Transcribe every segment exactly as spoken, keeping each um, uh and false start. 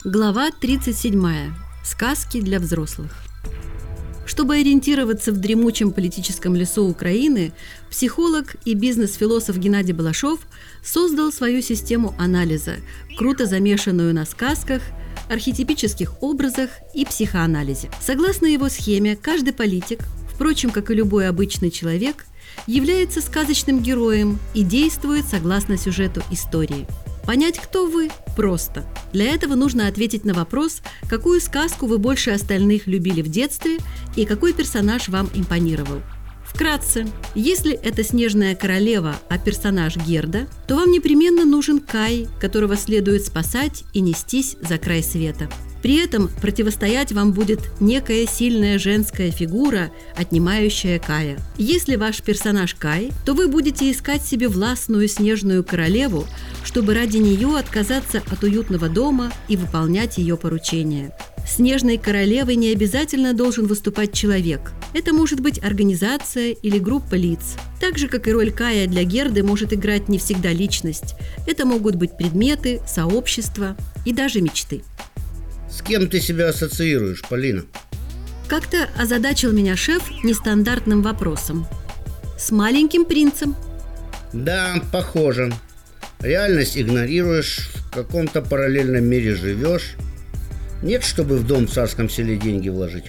Глава тридцать седьмая. Сказки для взрослых. Чтобы ориентироваться в дремучем политическом лесу Украины, психолог и бизнес-философ Геннадий Балашов создал свою систему анализа, круто замешанную на сказках, архетипических образах и психоанализе. Согласно его схеме, каждый политик, впрочем, как и любой обычный человек, является сказочным героем и действует согласно сюжету истории. Понять, кто вы, просто. Для этого нужно ответить на вопрос, какую сказку вы больше остальных любили в детстве и какой персонаж вам импонировал. Вкратце, если это «Снежная королева», а персонаж Герда, то вам непременно нужен Кай, которого следует спасать и нестись за край света. При этом противостоять вам будет некая сильная женская фигура, отнимающая Кая. Если ваш персонаж Кай, то вы будете искать себе властную снежную королеву, чтобы ради нее отказаться от уютного дома и выполнять ее поручения. Снежной королевой не обязательно должен выступать человек. Это может быть организация или группа лиц. Так же, как и роль Кая для Герды может играть не всегда личность. Это могут быть предметы, сообщества и даже мечты. С кем ты себя ассоциируешь, Полина? Как-то озадачил меня шеф нестандартным вопросом. С маленьким принцем. Да, похоже. Реальность игнорируешь, в каком-то параллельном мире живешь. Нет, чтобы в дом в царском селе деньги вложить.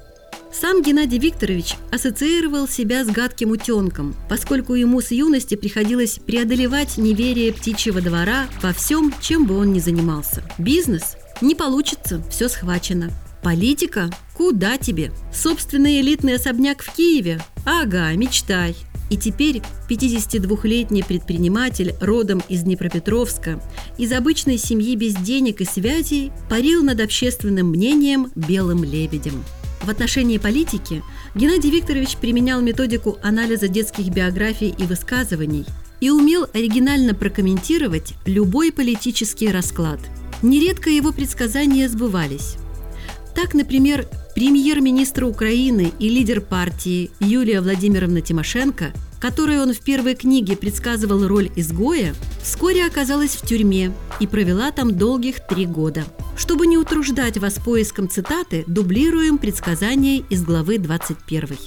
Сам Геннадий Викторович ассоциировал себя с гадким утенком, поскольку ему с юности приходилось преодолевать неверие птичьего двора во всем, чем бы он ни занимался. Бизнес? Не получится, все схвачено. Политика? Куда тебе? Собственный элитный особняк в Киеве? Ага, мечтай. И теперь пятидесятидвухлетний предприниматель родом из Днепропетровска, из обычной семьи без денег и связей, парил над общественным мнением белым лебедем. В отношении политики Геннадий Викторович применял методику анализа детских биографий и высказываний и умел оригинально прокомментировать любой политический расклад. Нередко его предсказания сбывались. Так, например, премьер-министр Украины и лидер партии Юлия Владимировна Тимошенко, которой он в первой книге предсказывал роль изгоя, вскоре оказалась в тюрьме и провела там долгих три года. Чтобы не утруждать вас поиском цитаты, дублируем предсказания из главы двадцать первой.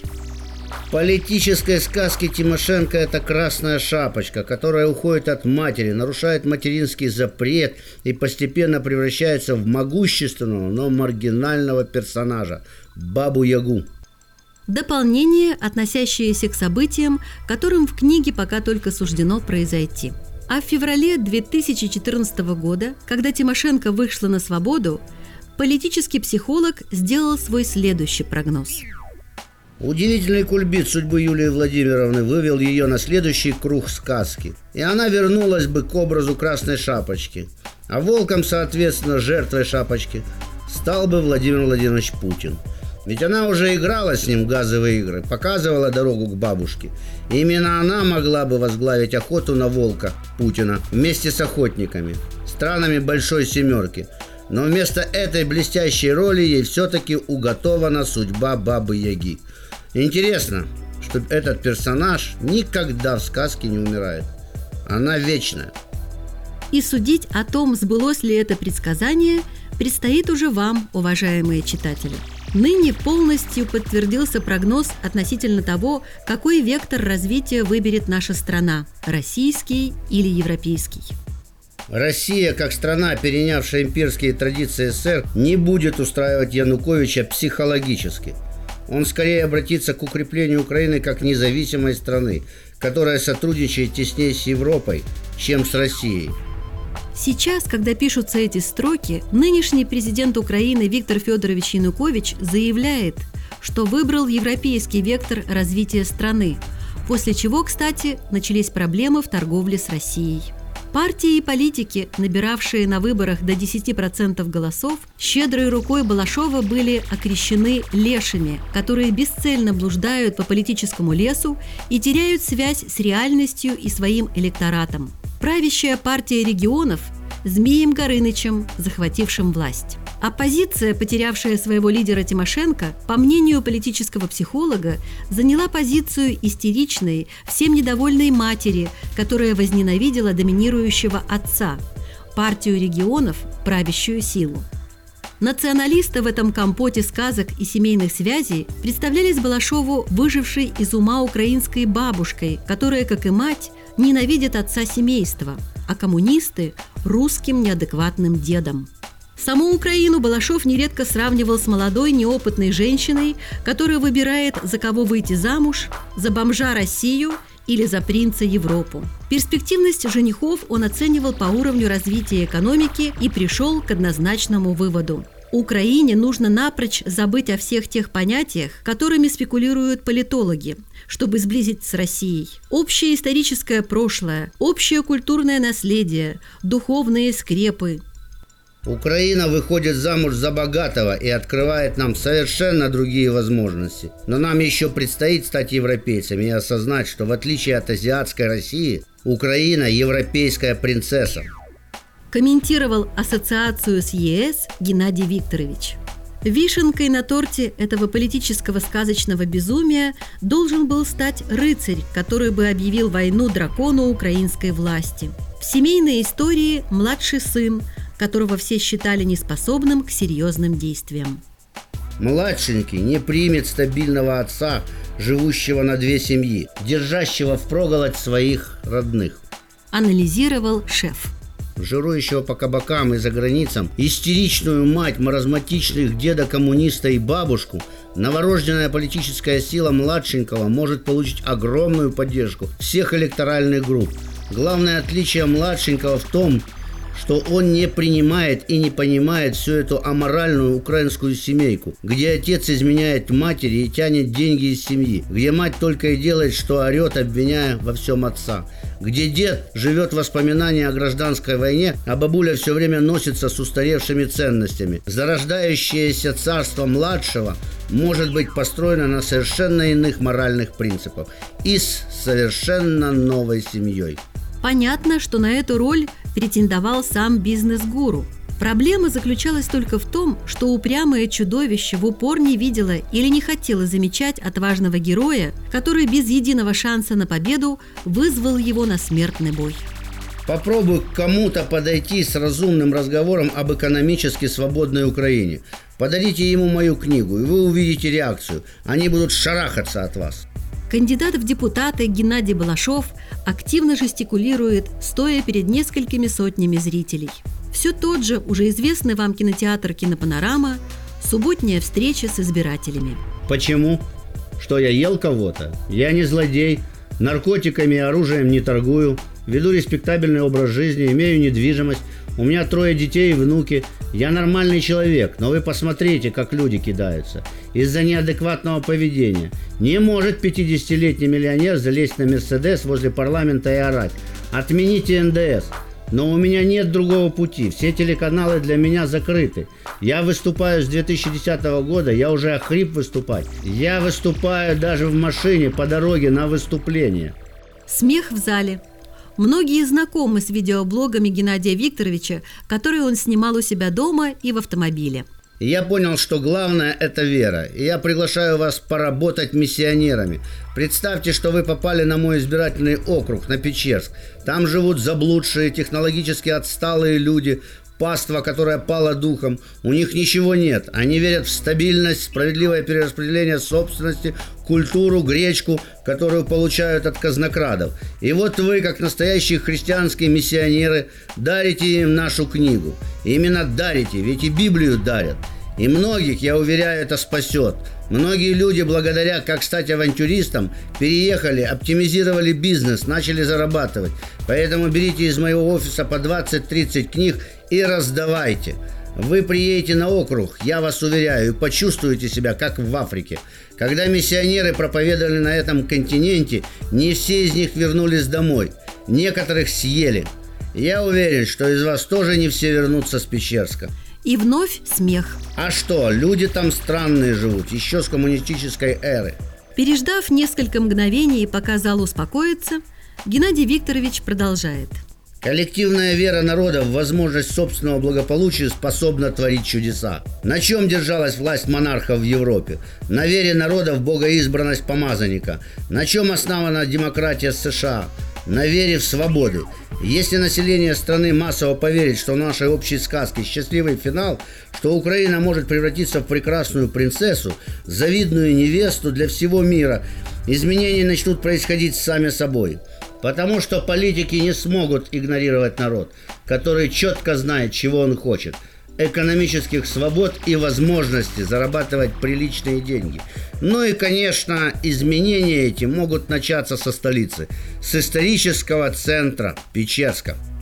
В политической сказке Тимошенко это красная шапочка, которая уходит от матери, нарушает материнский запрет и постепенно превращается в могущественного, но маргинального персонажа – Бабу-Ягу. Дополнение, относящееся к событиям, которым в книге пока только суждено произойти. А в феврале две тысячи четырнадцатого года, когда Тимошенко вышла на свободу, политический психолог сделал свой следующий прогноз. Удивительный кульбит судьбы Юлии Владимировны вывел ее на следующий круг сказки, и она вернулась бы к образу красной шапочки, а волком, соответственно, жертвой шапочки, стал бы Владимир Владимирович Путин. Ведь она уже играла с ним в газовые игры, показывала дорогу к бабушке. И именно она могла бы возглавить охоту на волка Путина вместе с охотниками, странами Большой Семерки. Но вместо этой блестящей роли ей все-таки уготована судьба Бабы-Яги. Интересно, что этот персонаж никогда в сказке не умирает. Она вечная. И судить о том, сбылось ли это предсказание, предстоит уже вам, уважаемые читатели. Ныне полностью подтвердился прогноз относительно того, какой вектор развития выберет наша страна – российский или европейский. Россия, как страна, перенявшая имперские традиции СССР, не будет устраивать Януковича психологически. Он скорее обратится к укреплению Украины как независимой страны, которая сотрудничает теснее с Европой, чем с Россией. Сейчас, когда пишутся эти строки, нынешний президент Украины Виктор Федорович Янукович заявляет, что выбрал европейский вектор развития страны, после чего, кстати, начались проблемы в торговле с Россией. Партии и политики, набиравшие на выборах до десяти процентов голосов, щедрой рукой Балашова были окрещены лешими, которые бесцельно блуждают по политическому лесу и теряют связь с реальностью и своим электоратом. Правящая партия регионов – Змеем Горынычем, захватившим власть. Оппозиция, потерявшая своего лидера Тимошенко, по мнению политического психолога, заняла позицию истеричной, всем недовольной матери, которая возненавидела доминирующего отца, партию регионов, правящую силу. Националисты в этом компоте сказок и семейных связей представлялись Балашову выжившей из ума украинской бабушкой, которая, как и мать, ненавидит отца семейства, а коммунисты – русским неадекватным дедом. Саму Украину Балашов нередко сравнивал с молодой неопытной женщиной, которая выбирает, за кого выйти замуж, за бомжа Россию или за принца Европу. Перспективность женихов он оценивал по уровню развития экономики и пришел к однозначному выводу. Украине нужно напрочь забыть о всех тех понятиях, которыми спекулируют политологи, чтобы сблизить с Россией. Общее историческое прошлое, общее культурное наследие, духовные скрепы. Украина выходит замуж за богатого и открывает нам совершенно другие возможности. Но нам еще предстоит стать европейцами и осознать, что в отличие от азиатской России, Украина – европейская принцесса. Комментировал ассоциацию с ЕС Геннадий Викторович. Вишенкой на торте этого политического сказочного безумия должен был стать рыцарь, который бы объявил войну дракону украинской власти. В семейной истории младший сын, которого все считали неспособным к серьезным действиям. Младшенький не примет стабильного отца, живущего на две семьи, держащего впроголодь своих родных. Анализировал шеф. Жирующего по кабакам и за границам, истеричную мать маразматичных деда-коммуниста и бабушку, новорожденная политическая сила младшенького может получить огромную поддержку всех электоральных групп. Главное отличие младшенького в том, что он не принимает и не понимает всю эту аморальную украинскую семейку, где отец изменяет матери и тянет деньги из семьи, где мать только и делает, что орет, обвиняя во всем отца, где дед живет воспоминания о гражданской войне, а бабуля все время носится с устаревшими ценностями. Зарождающееся царство младшего может быть построено на совершенно иных моральных принципах и с совершенно новой семьей. Понятно, что на эту роль претендовал сам бизнес-гуру. Проблема заключалась только в том, что упрямое чудовище в упор не видело или не хотело замечать отважного героя, который без единого шанса на победу вызвал его на смертный бой. Попробуй к кому-то подойти с разумным разговором об экономически свободной Украине. Подарите ему мою книгу, и вы увидите реакцию. Они будут шарахаться от вас. Кандидат в депутаты Геннадий Балашов активно жестикулирует, стоя перед несколькими сотнями зрителей. Все тот же, уже известный вам кинотеатр «Кинопанорама», субботняя встреча с избирателями. Почему? Что, я ел кого-то? Я не злодей, наркотиками и оружием не торгую, веду респектабельный образ жизни, имею недвижимость, у меня трое детей и внуки. Я нормальный человек, но вы посмотрите, как люди кидаются. Из-за неадекватного поведения. Не может пятидесятилетний миллионер залезть на Мерседес возле парламента и орать: «Отмените эн дэ эс». Но у меня нет другого пути. Все телеканалы для меня закрыты. Я выступаю с две тысячи десятого года, я уже охрип выступать. Я выступаю даже в машине по дороге на выступление. Смех в зале. Многие знакомы с видеоблогами Геннадия Викторовича, которые он снимал у себя дома и в автомобиле. Я понял, что главное – это вера. И я приглашаю вас поработать миссионерами. Представьте, что вы попали на мой избирательный округ, на Печерск. Там живут заблудшие, технологически отсталые люди, паства, которая пала духом. У них ничего нет. Они верят в стабильность, справедливое перераспределение собственности, культуру, гречку, которую получают от казнокрадов. И вот вы, как настоящие христианские миссионеры, дарите им нашу книгу. Именно дарите, ведь и Библию дарят. И многих, я уверяю, это спасет. Многие люди, благодаря, как стать авантюристом, переехали, оптимизировали бизнес, начали зарабатывать. Поэтому берите из моего офиса по двадцать-тридцать книг и раздавайте. Вы приедете на округ, я вас уверяю, и почувствуете себя, как в Африке. Когда миссионеры проповедовали на этом континенте, не все из них вернулись домой. Некоторых съели. Я уверен, что из вас тоже не все вернутся с Печерска. И вновь смех. А что, люди там странные живут, еще с коммунистической эры. Переждав несколько мгновений, пока зал успокоится, Геннадий Викторович продолжает. Коллективная вера народа в возможность собственного благополучия способна творить чудеса. На чем держалась власть монархов в Европе? На вере народа в богоизбранность помазанника. На чем основана демократия США? на вере в свободы. Если население страны массово поверит, что в нашей общей сказке счастливый финал, что Украина может превратиться в прекрасную принцессу, завидную невесту для всего мира, изменения начнут происходить сами собой. Потому что политики не смогут игнорировать народ, который четко знает, чего он хочет. Экономических свобод и возможности зарабатывать приличные деньги. Ну и, конечно, изменения эти могут начаться со столицы, с исторического центра Печерска.